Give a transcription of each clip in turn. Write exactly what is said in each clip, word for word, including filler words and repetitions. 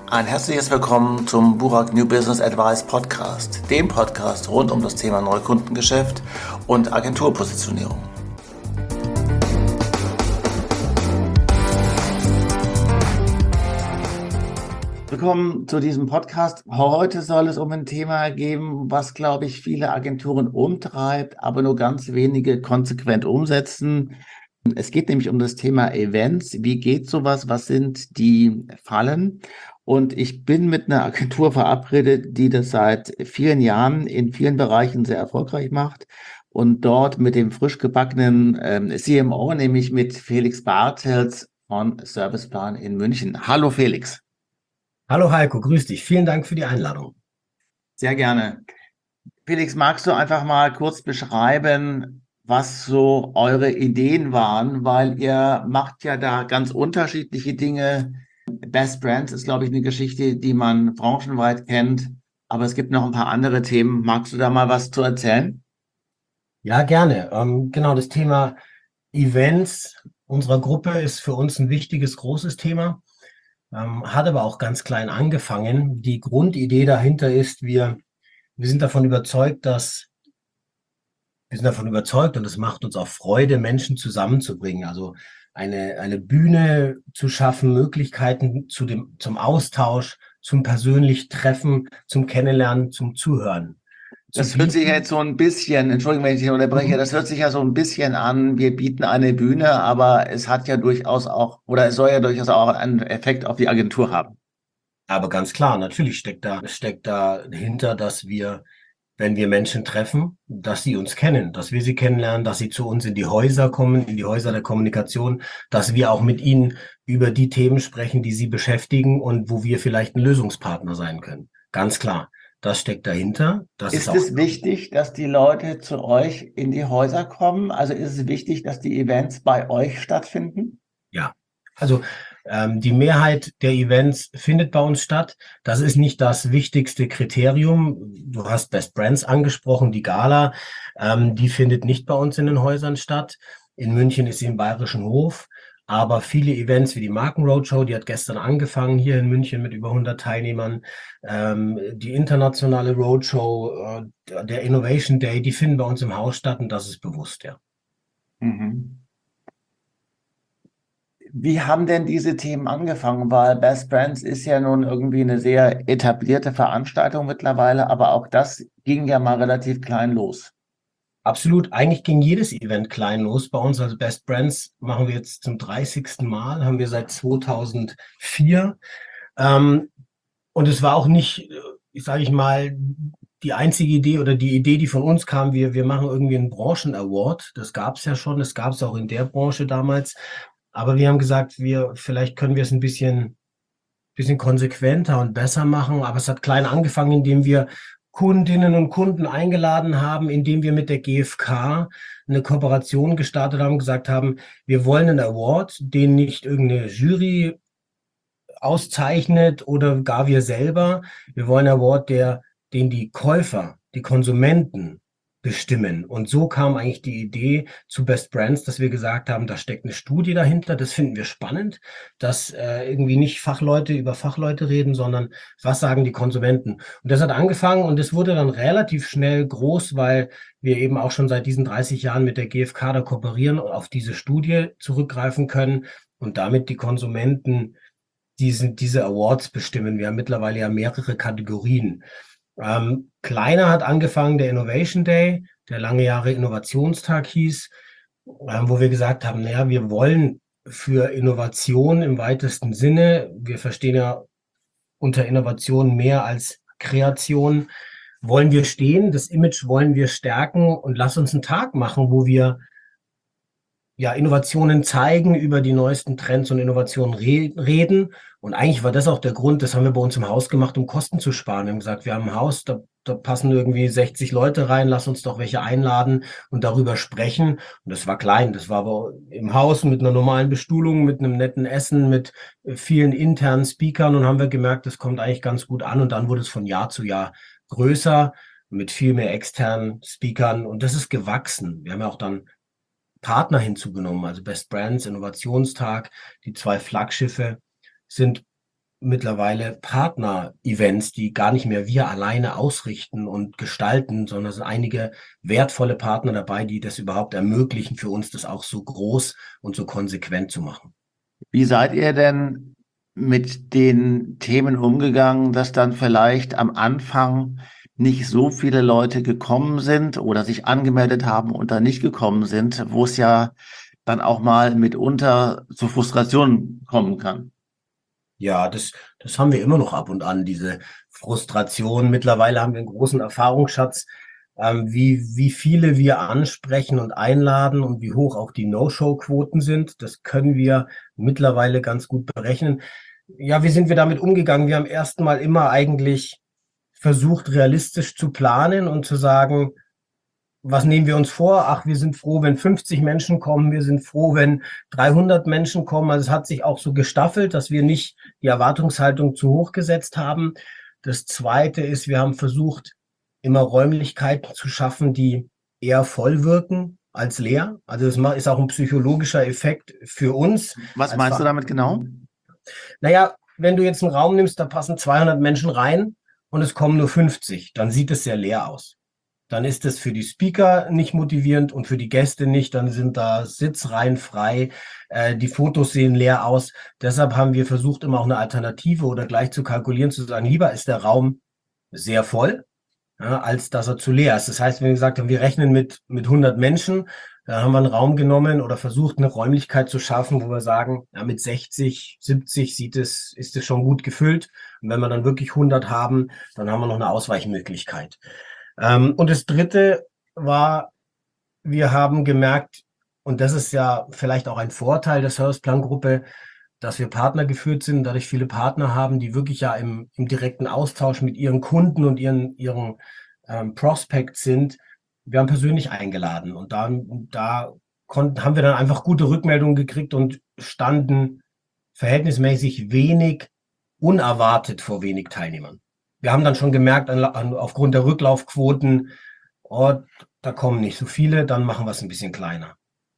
Ein herzliches Willkommen zum Burak New Business Advice Podcast, dem Podcast rund um das Thema Neukundengeschäft und Agenturpositionierung. Willkommen zu diesem Podcast. Heute soll es um ein Thema gehen, was, glaube ich, viele Agenturen umtreibt, aber nur ganz wenige konsequent umsetzen. Es geht nämlich um das Thema Events. Wie geht sowas? Was sind die Fallen? Und ich bin mit einer Agentur verabredet, die das seit vielen Jahren in vielen Bereichen sehr erfolgreich macht. Und dort mit dem frisch gebackenen ähm, C M O, nämlich mit Felix Bartels von Serviceplan in München. Hallo Felix. Hallo Heiko, grüß dich. Vielen Dank für die Einladung. Sehr gerne. Felix, magst du einfach mal kurz beschreiben, was so eure Ideen waren? Weil ihr macht ja da ganz unterschiedliche Dinge. Best Brands ist, glaube ich, eine Geschichte, die man branchenweit kennt. Aber es gibt noch ein paar andere Themen. Magst du da mal was zu erzählen? Ja, gerne. Ähm, genau, das Thema Events unserer Gruppe ist für uns ein wichtiges, großes Thema. Ähm, hat aber auch ganz klein angefangen. Die Grundidee dahinter ist, wir, wir sind davon überzeugt, dass wir sind davon überzeugt und es macht uns auch Freude, Menschen zusammenzubringen. Also eine, eine Bühne zu schaffen, Möglichkeiten zu dem, zum Austausch, zum persönlichen Treffen, zum Kennenlernen, zum Zuhören zu Das hört sich ja bieten. jetzt so ein bisschen, Entschuldigung, wenn ich dich unterbreche, das hört sich ja so ein bisschen an, wir bieten eine Bühne, aber es hat ja durchaus auch, oder es soll ja durchaus auch einen Effekt auf die Agentur haben. Aber ganz klar, natürlich steckt da, steckt dahinter, dass wir, wenn wir Menschen treffen, dass sie uns kennen, dass wir sie kennenlernen, dass sie zu uns in die Häuser kommen, in die Häuser der Kommunikation, dass wir auch mit ihnen über die Themen sprechen, die sie beschäftigen und wo wir vielleicht ein Lösungspartner sein können. Ganz klar, das steckt dahinter. Das ist Ist auch, es wichtig, dass die Leute zu euch in die Häuser kommen? Also ist es wichtig, dass die Events bei euch stattfinden? ja. Also ähm, die Mehrheit der Events findet bei uns statt. Das ist nicht das wichtigste Kriterium. Du hast Best Brands angesprochen, die Gala. Ähm, die findet nicht bei uns in den Häusern statt. In München ist sie im Bayerischen Hof. Aber viele Events wie die Marken-Roadshow, die hat gestern angefangen hier in München mit über hundert Teilnehmern. Ähm, die internationale Roadshow, äh, der Innovation Day, die finden bei uns im Haus statt und das ist bewusst, ja. Mhm. Wie haben denn diese Themen angefangen? Weil Best Brands ist ja nun irgendwie eine sehr etablierte Veranstaltung mittlerweile, aber auch das ging ja mal relativ klein los. Absolut. Eigentlich ging jedes Event klein los bei uns. Also Best Brands machen wir jetzt zum dreißigsten Mal, haben wir seit zweitausendvier. Ähm, und es war auch nicht, äh, sage ich mal, die einzige Idee oder die Idee, die von uns kam, wir, wir machen irgendwie einen Branchen-Award. Das gab es ja schon, das gab es auch in der Branche damals. Aber wir haben gesagt, wir, vielleicht können wir es ein bisschen bisschen konsequenter und besser machen. Aber es hat klein angefangen, indem wir Kundinnen und Kunden eingeladen haben, indem wir mit der G F K eine Kooperation gestartet haben, gesagt haben, wir wollen einen Award, den nicht irgendeine Jury auszeichnet oder gar wir selber. Wir wollen einen Award, der, den die Käufer, die Konsumenten bestimmen. Und so kam eigentlich die Idee zu Best Brands, dass wir gesagt haben, da steckt eine Studie dahinter. Das finden wir spannend, dass äh, irgendwie nicht Fachleute über Fachleute reden, sondern was sagen die Konsumenten. Und das hat angefangen und es wurde dann relativ schnell groß, weil wir eben auch schon seit diesen dreißig Jahren mit der G F K da kooperieren und auf diese Studie zurückgreifen können und damit die Konsumenten diesen, diese Awards bestimmen. Wir haben mittlerweile ja mehrere Kategorien. Ähm, kleiner hat angefangen der Innovation Day, der lange Jahre Innovationstag hieß, ähm, wo wir gesagt haben, naja, wir wollen für Innovation im weitesten Sinne, wir verstehen ja unter Innovation mehr als Kreation, wollen wir stehen, das Image wollen wir stärken und lass uns einen Tag machen, wo wir ja, Innovationen zeigen, über die neuesten Trends und Innovationen re reden. Und eigentlich war das auch der Grund, das haben wir bei uns im Haus gemacht, um Kosten zu sparen. Wir haben gesagt, wir haben ein Haus, da, da passen irgendwie sechzig Leute rein, lass uns doch welche einladen und darüber sprechen. Und das war klein, das war aber im Haus mit einer normalen Bestuhlung, mit einem netten Essen, mit vielen internen Speakern und haben wir gemerkt, das kommt eigentlich ganz gut an. Und dann wurde es von Jahr zu Jahr größer mit viel mehr externen Speakern und das ist gewachsen. Wir haben ja auch dann Partner hinzugenommen, also Best Brands, Innovationstag, die zwei Flaggschiffe sind mittlerweile Partner-Events, die gar nicht mehr wir alleine ausrichten und gestalten, sondern es sind einige wertvolle Partner dabei, die das überhaupt ermöglichen, für uns das auch so groß und so konsequent zu machen. Wie seid ihr denn mit den Themen umgegangen, dass dann vielleicht am Anfang nicht so viele Leute gekommen sind oder sich angemeldet haben und dann nicht gekommen sind, wo es ja dann auch mal mitunter zu Frustrationen kommen kann? Ja, das, das haben wir immer noch ab und an, diese Frustration. Mittlerweile haben wir einen großen Erfahrungsschatz, ähm, wie, wie viele wir ansprechen und einladen und wie hoch auch die No-Show-Quoten sind. Das können wir mittlerweile ganz gut berechnen. Ja, wie sind wir damit umgegangen? Wir haben erst mal immer eigentlich versucht, realistisch zu planen und zu sagen, was nehmen wir uns vor? Ach, wir sind froh, wenn fünfzig Menschen kommen. Wir sind froh, wenn dreihundert Menschen kommen. Also es hat sich auch so gestaffelt, dass wir nicht die Erwartungshaltung zu hoch gesetzt haben. Das Zweite ist, wir haben versucht, immer Räumlichkeiten zu schaffen, die eher voll wirken als leer. Also das ist auch ein psychologischer Effekt für uns. Was meinst du damit genau? Naja, wenn du jetzt einen Raum nimmst, da passen zweihundert Menschen rein und es kommen nur fünfzig, dann sieht es sehr leer aus. Dann ist es für die Speaker nicht motivierend und für die Gäste nicht. Dann sind da Sitzreihen frei. Äh, die Fotos sehen leer aus. Deshalb haben wir versucht, immer auch eine Alternative oder gleich zu kalkulieren, zu sagen, lieber ist der Raum sehr voll, ja, als dass er zu leer ist. Das heißt, wenn wir gesagt haben, wir rechnen mit, mit hundert Menschen, dann haben wir einen Raum genommen oder versucht, eine Räumlichkeit zu schaffen, wo wir sagen, ja, mit sechzig, siebzig sieht es, ist es schon gut gefüllt. Und wenn wir dann wirklich hundert haben, dann haben wir noch eine Ausweichmöglichkeit. Ähm, und das Dritte war, wir haben gemerkt, und das ist ja vielleicht auch ein Vorteil der Serviceplan-Gruppe, dass wir Partner geführt sind, dadurch viele Partner haben, die wirklich ja im, im direkten Austausch mit ihren Kunden und ihren, ihren ähm, Prospects sind. Wir haben persönlich eingeladen und da, da konnten, haben wir dann einfach gute Rückmeldungen gekriegt und standen verhältnismäßig wenig unerwartet vor wenig Teilnehmern. Wir haben dann schon gemerkt, an, an, aufgrund der Rücklaufquoten, oh, da kommen nicht so viele, dann machen wir es ein bisschen kleiner.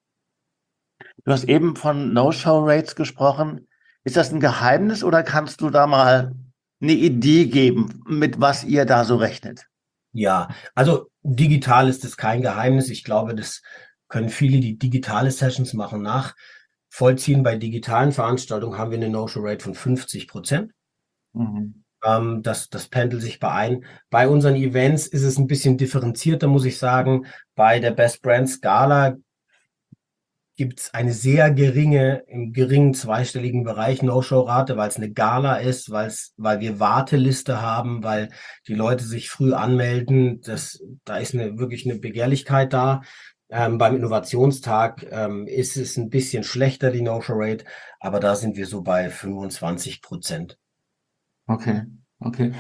Du hast eben von No-Show-Rates gesprochen. Ist das ein Geheimnis oder kannst du da mal eine Idee geben, mit was ihr da so rechnet? Ja, also digital ist das kein Geheimnis. Ich glaube, das können viele, die digitale Sessions machen, nachvollziehen. Bei digitalen Veranstaltungen haben wir eine No-Show-Rate von fünfzig Prozent. Mhm. Ähm, das, das pendelt sich bei ein. Bei unseren Events ist es ein bisschen differenzierter, muss ich sagen. Bei der Best Brands Gala gibt es eine sehr geringe, im geringen zweistelligen Bereich No-Show-Rate, weil es eine Gala ist, weil es, weil wir Warteliste haben, weil die Leute sich früh anmelden. Das, da ist eine, wirklich eine Begehrlichkeit da. Ähm, beim Innovationstag ähm, ist es ein bisschen schlechter, die No-Show-Rate, aber da sind wir so bei fünfundzwanzig Prozent. Okay, okay.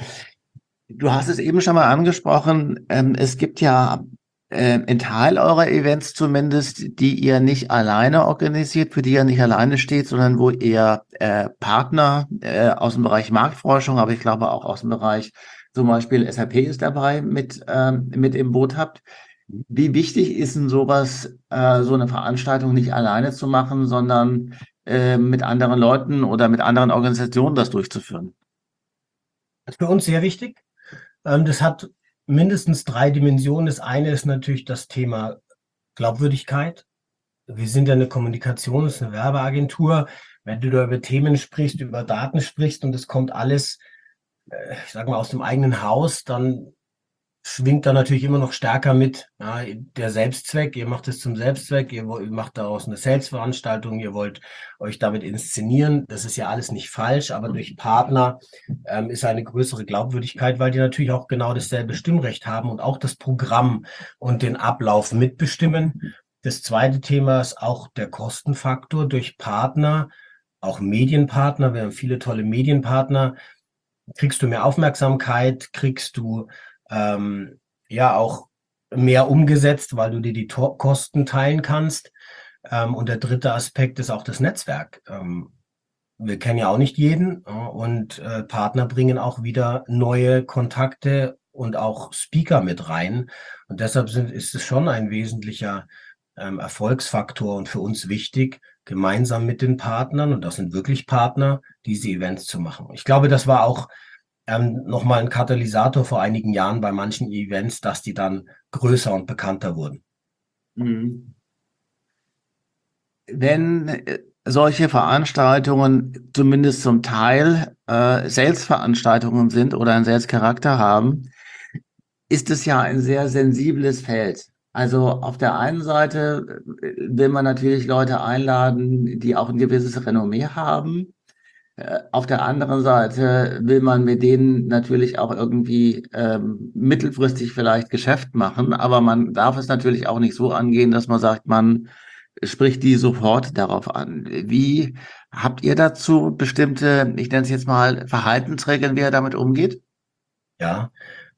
Du hast es eben schon mal angesprochen. Ähm, es gibt ja äh, einen Teil eurer Events zumindest, die ihr nicht alleine organisiert, für die ihr nicht alleine steht, sondern wo ihr äh, Partner äh, aus dem Bereich Marktforschung, aber ich glaube auch aus dem Bereich zum Beispiel S A P ist dabei mit, ähm, mit im Boot habt. Wie wichtig ist denn sowas, äh, so eine Veranstaltung nicht alleine zu machen, sondern äh, mit anderen Leuten oder mit anderen Organisationen das durchzuführen? Das ist für uns sehr wichtig. Ähm, das hat mindestens drei Dimensionen. Das eine ist natürlich das Thema Glaubwürdigkeit. Wir sind ja eine Kommunikations-, eine Werbeagentur. Wenn du da über Themen sprichst, über Daten sprichst und es kommt alles, äh, ich sag mal, aus dem eigenen Haus, dann schwingt da natürlich immer noch stärker mit, ja, der Selbstzweck. Ihr macht es zum Selbstzweck, ihr, ihr macht daraus eine Sales-Veranstaltung, ihr wollt euch damit inszenieren. Das ist ja alles nicht falsch, aber durch Partner ähm, ist eine größere Glaubwürdigkeit, weil die natürlich auch genau dasselbe Stimmrecht haben und auch das Programm und den Ablauf mitbestimmen. Das zweite Thema ist auch der Kostenfaktor durch Partner, auch Medienpartner. Wir haben viele tolle Medienpartner. Kriegst du mehr Aufmerksamkeit, kriegst du ähm, ja auch mehr umgesetzt, weil du dir die Tor- Kosten teilen kannst. Ähm, und der dritte Aspekt ist auch das Netzwerk. Ähm, wir kennen ja auch nicht jeden äh, und äh, Partner bringen auch wieder neue Kontakte und auch Speaker mit rein. Und deshalb sind, ist es schon ein wesentlicher ähm, Erfolgsfaktor und für uns wichtig, gemeinsam mit den Partnern, und das sind wirklich Partner, diese Events zu machen. Ich glaube, das war auch ähm, nochmal ein Katalysator vor einigen Jahren bei manchen Events, dass die dann größer und bekannter wurden. Mhm. Wenn äh, solche Veranstaltungen zumindest zum Teil äh, Sales-Veranstaltungen sind oder einen Sales-Charakter haben, ist es ja ein sehr sensibles Feld. Also auf der einen Seite äh, will man natürlich Leute einladen, die auch ein gewisses Renommee haben. Äh, Auf der anderen Seite will man mit denen natürlich auch irgendwie ähm, mittelfristig vielleicht Geschäft machen, aber man darf es natürlich auch nicht so angehen, dass man sagt, man spricht die sofort darauf an. Wie habt ihr dazu bestimmte, ich nenne es jetzt mal Verhaltensregeln, wie er damit umgeht? Ja,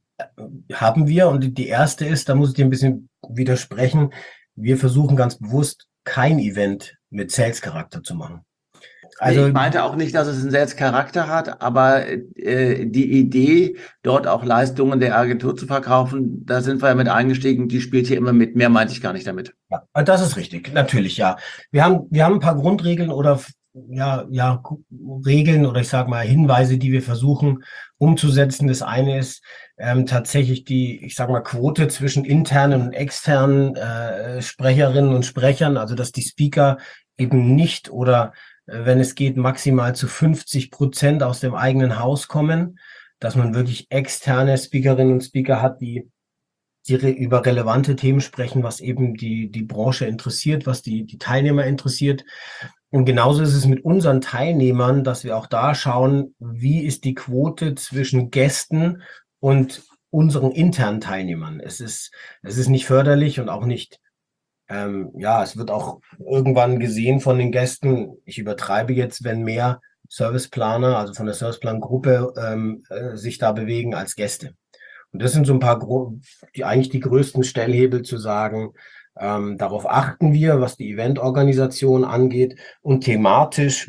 haben wir. Und die erste ist, da muss ich dir ein bisschen widersprechen. Wir versuchen ganz bewusst, kein Event mit Sales-Charakter zu machen. Nee, Also ich meinte auch nicht, dass es einen Selbstcharakter hat, aber äh, die Idee, dort auch Leistungen der Agentur zu verkaufen, da sind wir ja mit eingestiegen, die spielt hier immer mit. Mehr meinte ich gar nicht damit. ja, das ist richtig, natürlich, ja. Wir haben, wir haben ein paar Grundregeln oder ja, ja, Regeln oder ich sage mal Hinweise, die wir versuchen umzusetzen. Das eine ist ähm, tatsächlich die, ich sage mal, Quote zwischen internen und externen äh, Sprecherinnen und Sprechern, also dass die Speaker eben nicht oder äh, wenn es geht, maximal zu fünfzig Prozent aus dem eigenen Haus kommen, dass man wirklich externe Speakerinnen und Speaker hat, die die re über relevante Themen sprechen, was eben die, die Branche interessiert, was die, die Teilnehmer interessiert. Und genauso ist es mit unseren Teilnehmern, dass wir auch da schauen, wie ist die Quote zwischen Gästen und unseren internen Teilnehmern. Es ist, es ist nicht förderlich und auch nicht, ähm, ja, es wird auch irgendwann gesehen von den Gästen. Ich übertreibe jetzt, wenn mehr Serviceplaner, also von der Serviceplan-Gruppe, ähm, äh, sich da bewegen als Gäste. Und das sind so ein paar, gro- die eigentlich die größten Stellhebel zu sagen, ähm, darauf achten wir, was die Eventorganisation angeht. Und thematisch,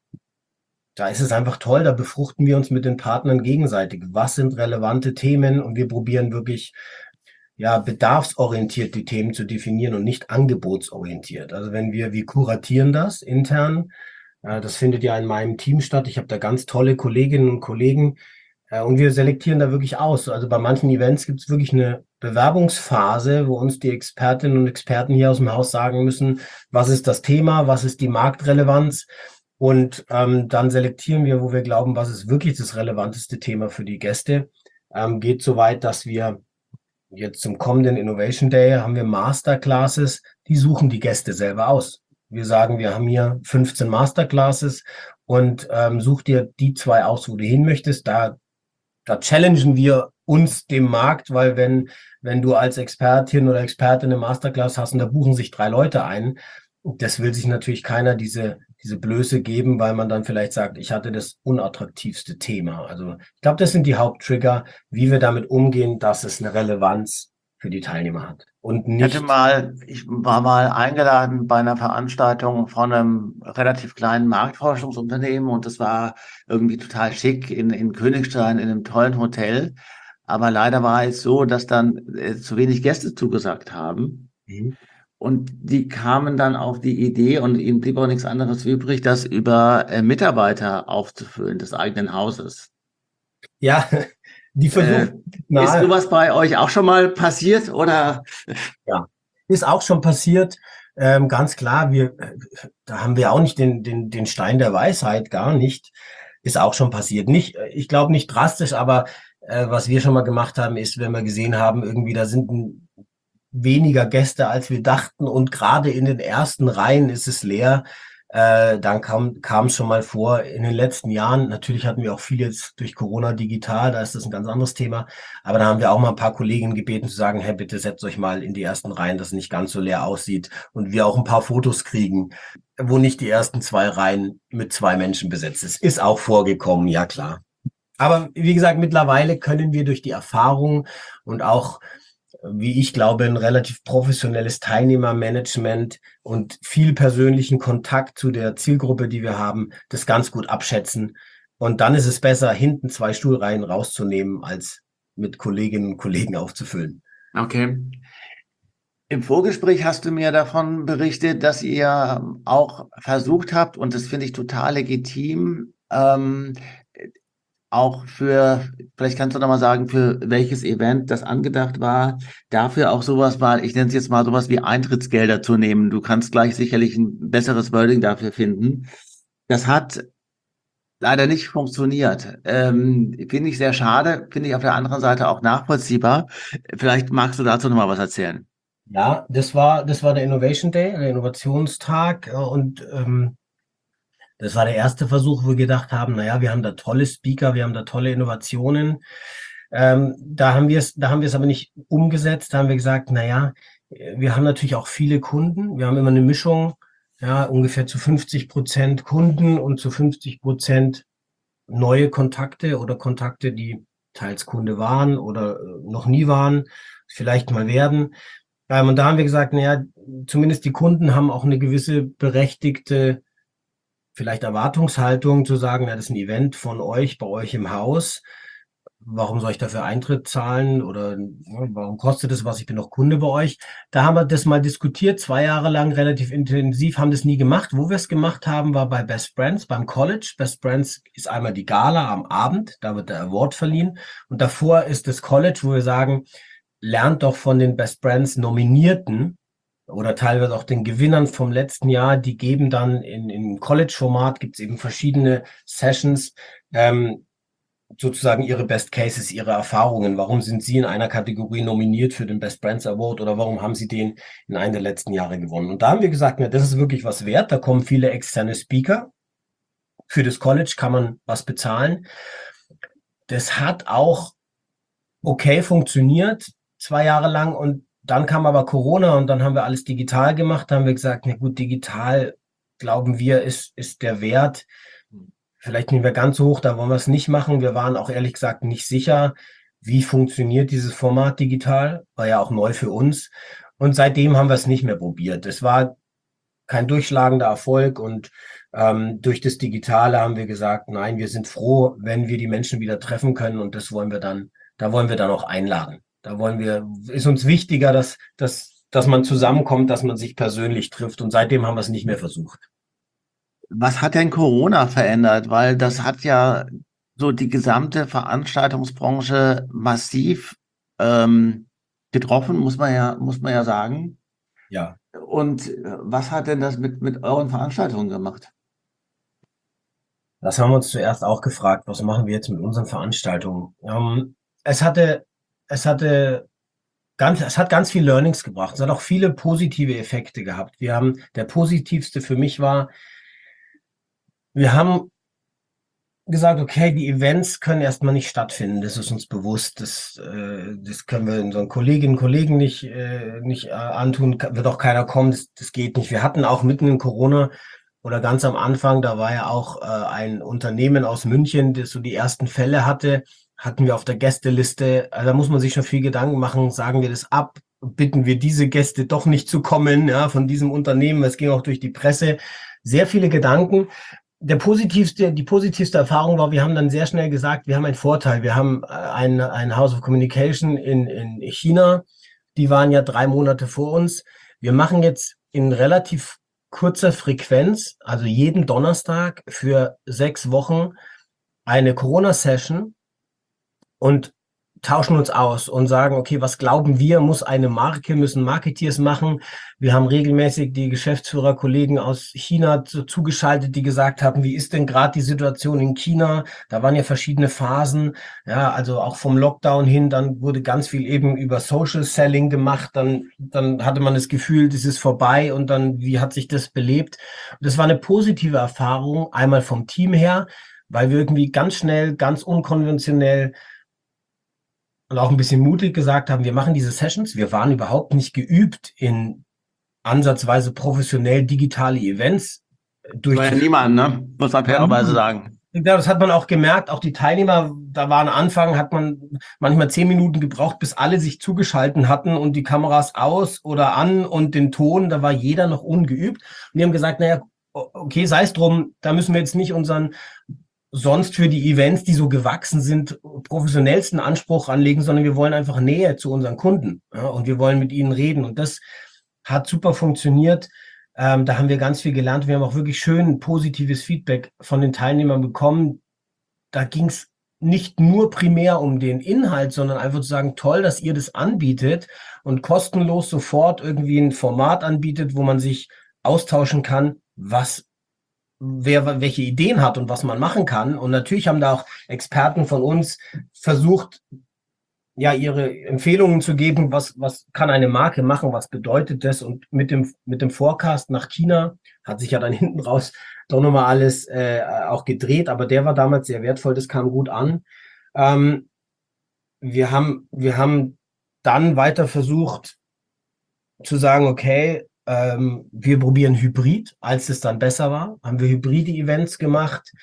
da ist es einfach toll, da befruchten wir uns mit den Partnern gegenseitig. Was sind relevante Themen? Und wir probieren wirklich, ja, bedarfsorientiert die Themen zu definieren und nicht angebotsorientiert. Also wenn wir, wir kuratieren das intern, äh, das findet ja in meinem Team statt. Ich habe da ganz tolle Kolleginnen und Kollegen, äh, und wir selektieren da wirklich aus. Also bei manchen Events gibt es wirklich eine Bewerbungsphase, wo uns die Expertinnen und Experten hier aus dem Haus sagen müssen, was ist das Thema, was ist die Marktrelevanz. Und ähm, dann selektieren wir, wo wir glauben, was ist wirklich das relevanteste Thema für die Gäste. Ähm, geht so weit, dass wir jetzt zum kommenden Innovation Day haben wir Masterclasses, die suchen die Gäste selber aus. Wir sagen, wir haben hier fünfzehn Masterclasses und ähm, such dir die zwei aus, wo du hin möchtest. Da da challengen wir uns dem Markt, weil wenn, wenn du als Expertin oder Experte eine Masterclass hast und da buchen sich drei Leute ein, das will sich natürlich keiner diese, diese Blöße geben, weil man dann vielleicht sagt, ich hatte das unattraktivste Thema. Also ich glaube, das sind die Haupttrigger, wie wir damit umgehen, dass es eine Relevanz für die Teilnehmer hat. Und Ich hatte nicht, mal, ich war mal eingeladen bei einer Veranstaltung von einem relativ kleinen Marktforschungsunternehmen und das war irgendwie total schick in, in Königstein in einem tollen Hotel. Aber leider war es so, dass dann äh, zu wenig Gäste zugesagt haben. mhm. Und die kamen dann auf die Idee und ihnen blieb auch nichts anderes übrig, das über äh, Mitarbeiter aufzufüllen des eigenen Hauses. Ja, die Äh, versuchen, Ist na, sowas bei euch auch schon mal passiert oder? ja, ist auch schon passiert. Ähm, ganz klar, wir, äh, da haben wir auch nicht den, den, den Stein der Weisheit, gar nicht. Ist auch schon passiert. Nicht, äh, ich glaube nicht drastisch, aber äh, was wir schon mal gemacht haben, ist, wenn wir gesehen haben, irgendwie da sind ein, weniger Gäste, als wir dachten und gerade in den ersten Reihen ist es leer. Äh, dann kam kam es schon mal vor in den letzten Jahren. Natürlich hatten wir auch viel jetzt durch Corona digital, da ist das ein ganz anderes Thema. Aber da haben wir auch mal ein paar Kolleginnen gebeten zu sagen, hey, bitte setzt euch mal in die ersten Reihen, dass es nicht ganz so leer aussieht und wir auch ein paar Fotos kriegen, wo nicht die ersten zwei Reihen mit zwei Menschen besetzt ist. Ist auch vorgekommen, ja klar. Aber wie gesagt, mittlerweile können wir durch die Erfahrung und auch, wie ich glaube, ein relativ professionelles Teilnehmermanagement und viel persönlichen Kontakt zu der Zielgruppe, die wir haben, das ganz gut abschätzen. Und dann ist es besser, hinten zwei Stuhlreihen rauszunehmen, als mit Kolleginnen und Kollegen aufzufüllen. Okay. Im Vorgespräch hast du mir davon berichtet, dass ihr auch versucht habt, und das finde ich total legitim, ähm, auch für, vielleicht kannst du noch mal sagen, für welches Event das angedacht war, dafür auch sowas mal, ich nenne es jetzt mal sowas wie Eintrittsgelder zu nehmen. Du kannst gleich sicherlich ein besseres Wording dafür finden. Das hat leider nicht funktioniert. Ähm, finde ich sehr schade, finde ich auf der anderen Seite auch nachvollziehbar. Vielleicht magst du dazu noch mal was erzählen. Ja, das war, das war der Innovation Day, der Innovationstag. äh, Und ähm, das war der erste Versuch, wo wir gedacht haben, naja, wir haben da tolle Speaker, wir haben da tolle Innovationen. Ähm, da haben wir es, da haben wir es aber nicht umgesetzt. Da haben wir gesagt, naja, wir haben natürlich auch viele Kunden. Wir haben immer eine Mischung, ja, ungefähr zu fünfzig Prozent Kunden und zu fünfzig Prozent neue Kontakte oder Kontakte, die teils Kunde waren oder äh, noch nie waren, vielleicht mal werden. Ähm, und da haben wir gesagt, naja, zumindest die Kunden haben auch eine gewisse berechtigte, vielleicht Erwartungshaltung zu sagen, na, das ist ein Event von euch, bei euch im Haus. Warum soll ich dafür Eintritt zahlen oder ja, warum kostet es was? Ich bin doch Kunde bei euch. Da haben wir das mal diskutiert, zwei Jahre lang relativ intensiv, haben das nie gemacht. Wo wir es gemacht haben, war bei Best Brands, beim College. Best Brands ist einmal die Gala am Abend, da wird der Award verliehen. Und davor ist das College, wo wir sagen, lernt doch von den Best Brands Nominierten oder teilweise auch den Gewinnern vom letzten Jahr. Die geben dann in, im College-Format, gibt es eben verschiedene Sessions, ähm, sozusagen ihre Best Cases, ihre Erfahrungen. Warum sind Sie in einer Kategorie nominiert für den Best Brands Award oder warum haben Sie den in einem der letzten Jahre gewonnen? Und da haben wir gesagt, na, das ist wirklich was wert. Da kommen viele externe Speaker. Für das College kann man was bezahlen. Das hat auch okay funktioniert, zwei Jahre lang. Und dann kam aber Corona und dann haben wir alles digital gemacht. Da haben wir gesagt, na gut, digital, glauben wir, ist, ist der Wert vielleicht nicht mehr ganz so hoch, da wollen wir es nicht machen. Wir waren auch ehrlich gesagt nicht sicher, wie funktioniert dieses Format digital. War ja auch neu für uns. Und seitdem haben wir es nicht mehr probiert. Es war kein durchschlagender Erfolg und ähm, durch das Digitale haben wir gesagt, nein, wir sind froh, wenn wir die Menschen wieder treffen können und das wollen wir dann, da wollen wir dann auch einladen. Da wollen wir, ist uns wichtiger, dass, dass, dass man zusammenkommt, dass man sich persönlich trifft und seitdem haben wir es nicht mehr versucht. Was hat denn Corona verändert? Weil das hat ja so die gesamte Veranstaltungsbranche massiv ähm, getroffen, muss man ja, muss man ja sagen. Ja. Und äh, was hat denn das mit, mit euren Veranstaltungen gemacht? Das haben wir uns zuerst auch gefragt, was machen wir jetzt mit unseren Veranstaltungen? Ähm, es hatte, es hatte ganz, es hat ganz viel Learnings gebracht. Es hat auch viele positive Effekte gehabt. Wir haben, der positivste für mich war, wir haben gesagt, okay, die Events können erstmal nicht stattfinden. Das ist uns bewusst. Das, äh, das können wir unseren Kolleginnen und Kollegen nicht, äh, nicht äh, antun. Wird auch keiner kommen. Das, das geht nicht. Wir hatten auch mitten in Corona oder ganz am Anfang, da war ja auch äh, ein Unternehmen aus München, das so die ersten Fälle hatte, hatten wir auf der Gästeliste. Also da muss man sich schon viel Gedanken machen. Sagen wir das ab? Bitten wir diese Gäste doch nicht zu kommen, ja, von diesem Unternehmen. Es ging auch durch die Presse. Sehr viele Gedanken. Der positivste, die positivste Erfahrung war, wir haben dann sehr schnell gesagt, wir haben einen Vorteil. Wir haben ein, ein House of Communication in, in China. Die waren ja drei Monate vor uns. Wir machen jetzt in relativ kurzer Frequenz, also jeden Donnerstag für sechs Wochen eine Corona-Session und tauschen uns aus und sagen, okay, was glauben wir, muss eine Marke, müssen Marketeers machen. Wir haben regelmäßig die Geschäftsführerkollegen aus China zu, zugeschaltet, die gesagt haben, wie ist denn gerade die Situation in China? Da waren ja verschiedene Phasen, ja, also auch vom Lockdown hin, dann wurde ganz viel eben über Social Selling gemacht, dann, dann hatte man das Gefühl, das ist vorbei und dann, wie hat sich das belebt? Und das war eine positive Erfahrung, einmal vom Team her, weil wir irgendwie ganz schnell, ganz unkonventionell und auch ein bisschen mutig gesagt haben, wir machen diese Sessions. Wir waren überhaupt nicht geübt in ansatzweise professionell digitale Events War ja niemand, ne? Muss man fairerweise sagen. Ja, das hat man auch gemerkt. Auch die Teilnehmer, da war am Anfang, hat man manchmal zehn Minuten gebraucht, bis alle sich zugeschalten hatten und die Kameras aus oder an und den Ton. Da war jeder noch ungeübt. Und die haben gesagt, naja, okay, sei es drum, da müssen wir jetzt nicht unseren sonst für die Events, die so gewachsen sind, professionellsten Anspruch anlegen, sondern wir wollen einfach Nähe zu unseren Kunden, ja, und wir wollen mit ihnen reden. Und das hat super funktioniert. Ähm, da haben wir ganz viel gelernt. Wir haben auch wirklich schön positives Feedback von den Teilnehmern bekommen. Da ging es nicht nur primär um den Inhalt, sondern einfach zu sagen, toll, dass ihr das anbietet und kostenlos sofort irgendwie ein Format anbietet, wo man sich austauschen kann, was wer welche Ideen hat und was man machen kann. Und natürlich haben da auch Experten von uns versucht, ja, ihre Empfehlungen zu geben, was, was kann eine Marke machen, was bedeutet das? Und mit dem, mit dem Forecast nach China hat sich ja dann hinten raus doch nochmal alles äh, auch gedreht, aber der war damals sehr wertvoll, das kam gut an. Ähm, wir haben, wir haben dann weiter versucht zu sagen, okay, ähm, wir probieren Hybrid, als es dann besser war, haben wir hybride Events gemacht.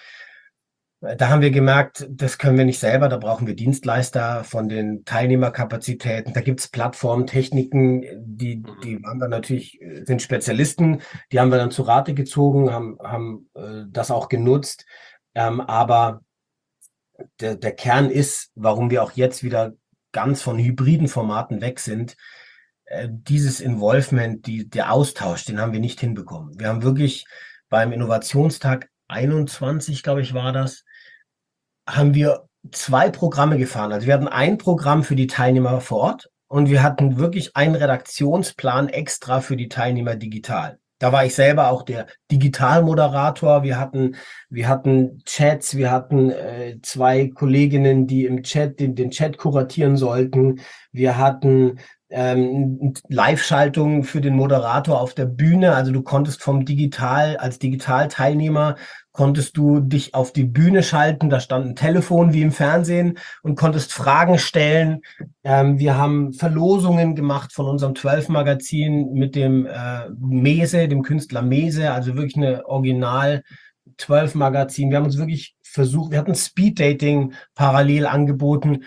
Da haben wir gemerkt, das können wir nicht selber, da brauchen wir Dienstleister von den Teilnehmerkapazitäten. Da gibt's Plattformen, Techniken, die, die waren dann natürlich, sind Spezialisten, die haben wir dann zu Rate gezogen, haben, haben äh, das auch genutzt. Ähm, aber der, der Kern ist, warum wir auch jetzt wieder ganz von hybriden Formaten weg sind, äh, dieses Involvement, die, der Austausch, den haben wir nicht hinbekommen. Wir haben wirklich beim Innovationstag einundzwanzig, glaube ich, war das, haben wir zwei Programme gefahren. Also wir hatten ein Programm für die Teilnehmer vor Ort und wir hatten wirklich einen Redaktionsplan extra für die Teilnehmer digital. Da war ich selber auch der Digitalmoderator. Wir hatten, wir hatten Chats, wir hatten äh, zwei Kolleginnen, die im Chat den, den Chat kuratieren sollten. Wir hatten ähm, Live-Schaltungen für den Moderator auf der Bühne. Also du konntest vom Digital, als Digitalteilnehmer konntest du dich auf die Bühne schalten, da stand ein Telefon wie im Fernsehen und konntest Fragen stellen. Ähm, wir haben Verlosungen gemacht von unserem zwölf-Magazin mit dem äh, Mese, dem Künstler Mese, also wirklich eine Original zwölf-Magazin. Wir haben uns wirklich versucht, wir hatten Speed-Dating parallel angeboten.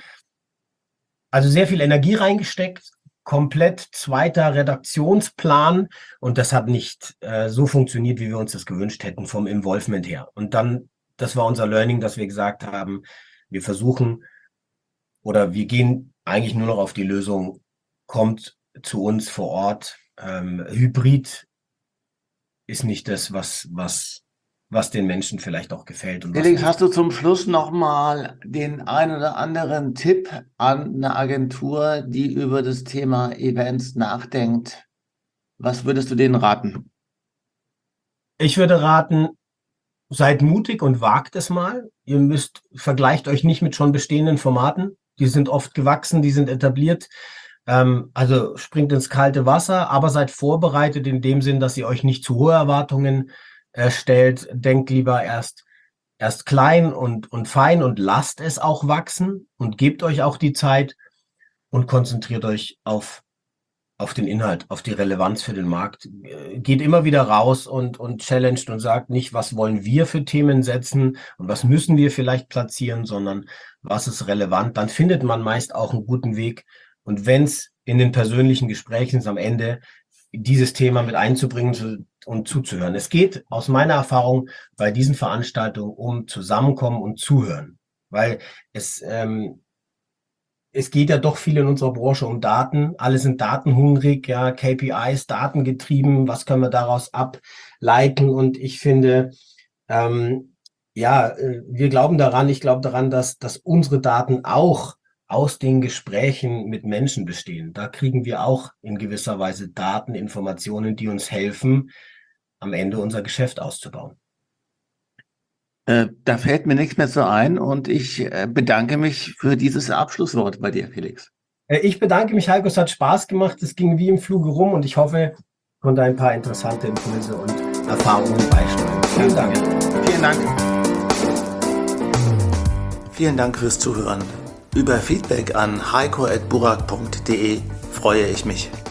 Also sehr viel Energie reingesteckt, komplett zweiter Redaktionsplan und das hat nicht äh, so funktioniert, wie wir uns das gewünscht hätten vom Involvement her. Und dann, das war unser Learning, dass wir gesagt haben, wir versuchen oder wir gehen eigentlich nur noch auf die Lösung, kommt zu uns vor Ort. Ähm, Hybrid ist nicht das, was, was, was den Menschen vielleicht auch gefällt. Und Felix, was hast du zum Schluss nochmal den ein oder anderen Tipp an eine Agentur, die über das Thema Events nachdenkt? Was würdest du denen raten? Ich würde raten, seid mutig und wagt es mal. Ihr müsst, vergleicht euch nicht mit schon bestehenden Formaten. Die sind oft gewachsen, die sind etabliert. Ähm, also springt ins kalte Wasser, aber seid vorbereitet in dem Sinn, dass ihr euch nicht zu hohe Erwartungen stellt. Denkt lieber erst, erst klein und, und fein und lasst es auch wachsen und gebt euch auch die Zeit und konzentriert euch auf, auf den Inhalt, auf die Relevanz für den Markt. Geht immer wieder raus und, und challenged und sagt nicht, was wollen wir für Themen setzen und was müssen wir vielleicht platzieren, sondern was ist relevant. Dann findet man meist auch einen guten Weg. Und wenn es in den persönlichen Gesprächen ist, am Ende dieses Thema mit einzubringen und zuzuhören. Es geht aus meiner Erfahrung bei diesen Veranstaltungen um Zusammenkommen und Zuhören, weil es, ähm, es geht ja doch viel in unserer Branche um Daten. Alle sind datenhungrig, ja, K P Is, datengetrieben. Was können wir daraus ableiten? Und ich finde, ähm, ja, wir glauben daran, ich glaube daran, dass, dass unsere Daten auch aus den Gesprächen mit Menschen bestehen. Da kriegen wir auch in gewisser Weise Daten, Informationen, die uns helfen, am Ende unser Geschäft auszubauen. Äh, da fällt mir nichts mehr so ein und ich äh, bedanke mich für dieses Abschlusswort bei dir, Felix. Äh, ich bedanke mich, Heiko, es hat Spaß gemacht. Es ging wie im Fluge rum und ich hoffe, ich konnte ein paar interessante Impulse und Erfahrungen beisteuern. Vielen Dank. Vielen Dank. Vielen Dank fürs Zuhören. Über Feedback an heiko at burak punkt de freue ich mich.